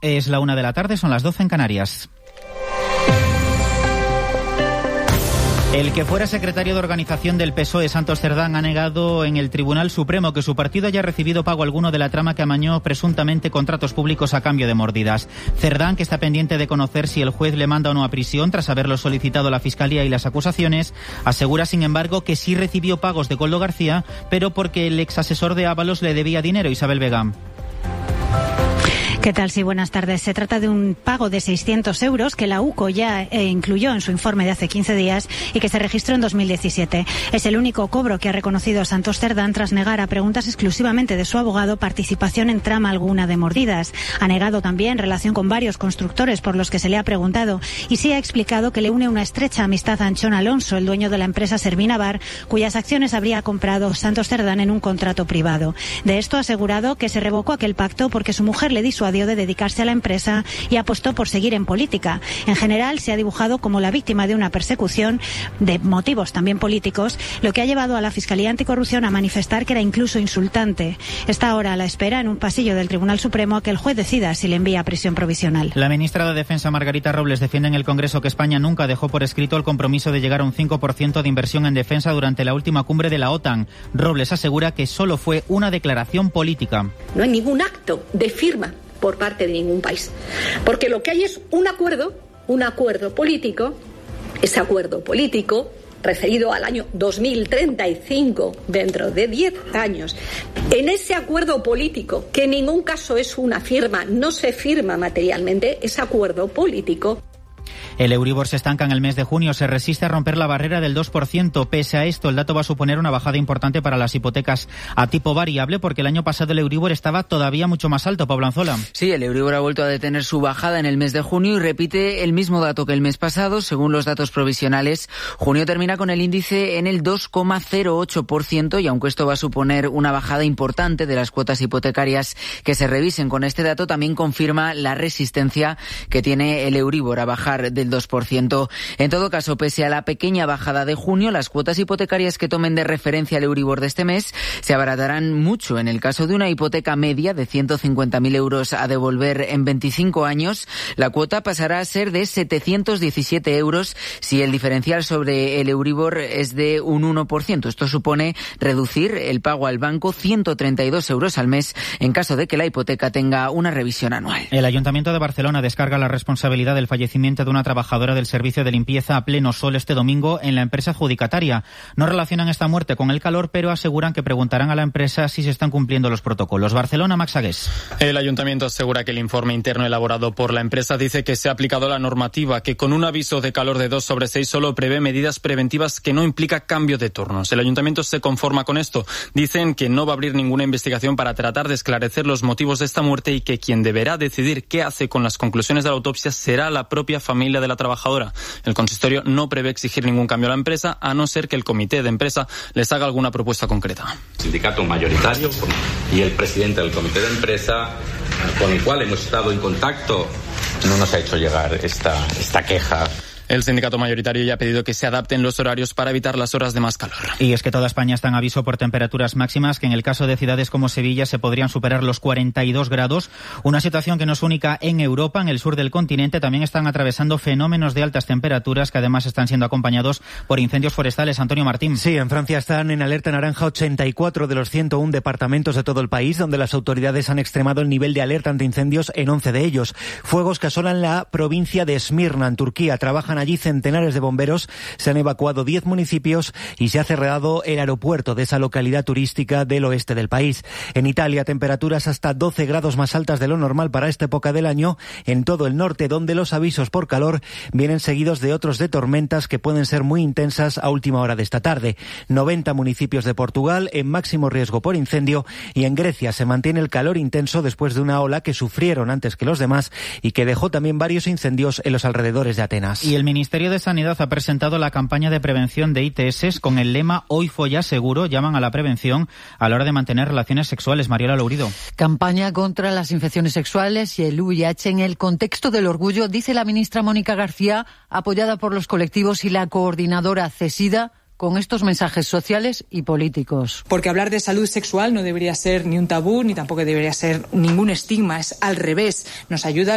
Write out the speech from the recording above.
Es la 1 de la tarde, son las 12 en Canarias. El que fuera secretario de organización del PSOE, Santos Cerdán, ha negado en el Tribunal Supremo que su partido haya recibido pago alguno de la trama que amañó presuntamente contratos públicos a cambio de mordidas. Cerdán, que está pendiente de conocer si el juez le manda o no a prisión tras haberlo solicitado la Fiscalía y las acusaciones, asegura, sin embargo, que sí recibió pagos de Koldo García, pero porque el ex asesor de Ábalos le debía dinero. Isabel Vega. ¿Qué tal? Sí, buenas tardes. Se trata de un pago de 600 euros que la UCO ya incluyó en su informe de hace 15 días y que se registró en 2017. Es el único cobro que ha reconocido Santos Cerdán tras negar a preguntas exclusivamente de su abogado participación en trama alguna de mordidas. Ha negado también relación con varios constructores por los que se le ha preguntado y sí ha explicado que le une una estrecha amistad a Anchón Alonso, el dueño de la empresa Servinavar, cuyas acciones habría comprado Santos Cerdán en un contrato privado. De esto ha asegurado que se revocó aquel pacto porque su mujer le disuadió de dedicarse a la empresa y apostó por seguir en política. En general, se ha dibujado como la víctima de una persecución de motivos también políticos, lo que ha llevado a la Fiscalía Anticorrupción a manifestar que era incluso insultante. Está ahora a la espera en un pasillo del Tribunal Supremo a que el juez decida si le envía a prisión provisional. La ministra de Defensa, Margarita Robles, defiende en el Congreso que España nunca dejó por escrito el compromiso de llegar a un 5% de inversión en defensa durante la última cumbre de la OTAN. Robles asegura que solo fue una declaración política. No hay ningún acto de firma por parte de ningún país, porque lo que hay es un acuerdo político. Ese acuerdo político, referido al año 2035, dentro de 10 años, en ese acuerdo político, que en ningún caso es una firma, no se firma materialmente, ese acuerdo político. El Euribor se estanca en el mes de junio, se resiste a romper la barrera del 2%. Pese a esto, el dato va a suponer una bajada importante para las hipotecas a tipo variable, porque el año pasado el Euribor estaba todavía mucho más alto. Pablo Anzola. Sí, el Euribor ha vuelto a detener su bajada en el mes de junio y repite el mismo dato que el mes pasado. Según los datos provisionales, junio termina con el índice en el 2,08% y aunque esto va a suponer una bajada importante de las cuotas hipotecarias que se revisen con este dato, también confirma la resistencia que tiene el Euribor a bajar del 2%. En todo caso, pese a la pequeña bajada de junio, las cuotas hipotecarias que tomen de referencia el Euribor de este mes se abaratarán mucho. En el caso de una hipoteca media de 150.000 euros a devolver en 25 años, la cuota pasará a ser de 717 euros si el diferencial sobre el Euribor es de un 1%. Esto supone reducir el pago al banco 132 euros al mes en caso de que la hipoteca tenga una revisión anual. El Ayuntamiento de Barcelona descarga la responsabilidad del fallecimiento de una trabajadora del servicio de limpieza a pleno sol este domingo en la empresa adjudicataria. No relacionan esta muerte con el calor, pero aseguran que preguntarán a la empresa si se están cumpliendo los protocolos. Barcelona, Max Agués. El ayuntamiento asegura que el informe interno elaborado por la empresa dice que se ha aplicado la normativa, que con un aviso de calor de 2/6 solo prevé medidas preventivas que no implica cambio de turnos. El ayuntamiento se conforma con esto. Dicen que no va a abrir ninguna investigación para tratar de esclarecer los motivos de esta muerte y que quien deberá decidir qué hace con las conclusiones de la autopsia será la propia familia de la trabajadora. El consistorio no prevé exigir ningún cambio a la empresa, a no ser que el comité de empresa les haga alguna propuesta concreta. El sindicato mayoritario y el presidente del comité de empresa, con el cual hemos estado en contacto, no nos ha hecho llegar esta queja. El sindicato mayoritario ya ha pedido que se adapten los horarios para evitar las horas de más calor. Y es que toda España está en aviso por temperaturas máximas que en el caso de ciudades como Sevilla se podrían superar los 42 grados. Una situación que no es única en Europa. En el sur del continente también están atravesando fenómenos de altas temperaturas que además están siendo acompañados por incendios forestales. Antonio Martín. Sí, en Francia están en alerta naranja 84 de los 101 departamentos de todo el país, donde las autoridades han extremado el nivel de alerta ante incendios en 11 de ellos. Fuegos que asolan la provincia de Esmirna, en Turquía. Trabajan allí centenares de bomberos, se han evacuado 10 municipios y se ha cerrado el aeropuerto de esa localidad turística del oeste del país. En Italia, temperaturas hasta 12 grados más altas de lo normal para esta época del año en todo el norte, donde los avisos por calor vienen seguidos de otros de tormentas que pueden ser muy intensas a última hora de esta tarde. 90 municipios de Portugal en máximo riesgo por incendio y en Grecia se mantiene el calor intenso después de una ola que sufrieron antes que los demás y que dejó también varios incendios en los alrededores de Atenas. Y el Ministerio de Sanidad ha presentado la campaña de prevención de ITS con el lema Hoy folla seguro. Llaman a la prevención a la hora de mantener relaciones sexuales. Mariola Lourido. Campaña contra las infecciones sexuales y el VIH en el contexto del orgullo, dice la ministra Mónica García, apoyada por los colectivos y la coordinadora CESIDA, con estos mensajes sociales y políticos. Porque hablar de salud sexual no debería ser ni un tabú, ni tampoco debería ser ningún estigma, es al revés, nos ayuda